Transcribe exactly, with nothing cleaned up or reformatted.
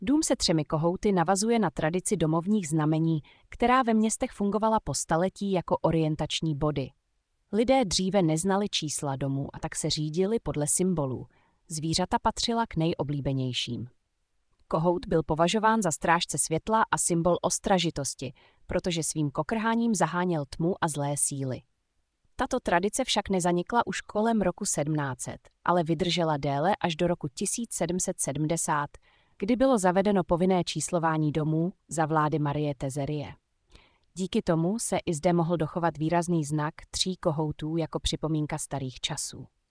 Dům se třemi kohouty navazuje na tradici domovních znamení, která ve městech fungovala po staletí jako orientační body. Lidé dříve neznali čísla domů a tak se řídili podle symbolů. Zvířata patřila k nejoblíbenějším. Kohout byl považován za strážce světla a symbol ostražitosti, protože svým kokrháním zaháněl tmu a zlé síly. Tato tradice však nezanikla už kolem roku sedmnáct set, ale vydržela déle až do roku tisíc sedm set sedmdesát, kdy bylo zavedeno povinné číslování domů za vlády Marie Terezie. Díky tomu se i zde mohl dochovat výrazný znak tří kohoutů jako připomínka starých časů.